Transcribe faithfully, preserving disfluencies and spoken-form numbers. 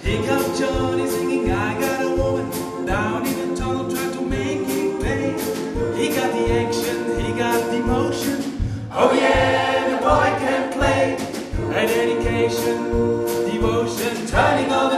Here comes Johnny singing, I got a woman down in the tunnel trying to make it pay. He got the action, he got the motion. Oh yeah, the boy can play. A dedication, devotion, turning all the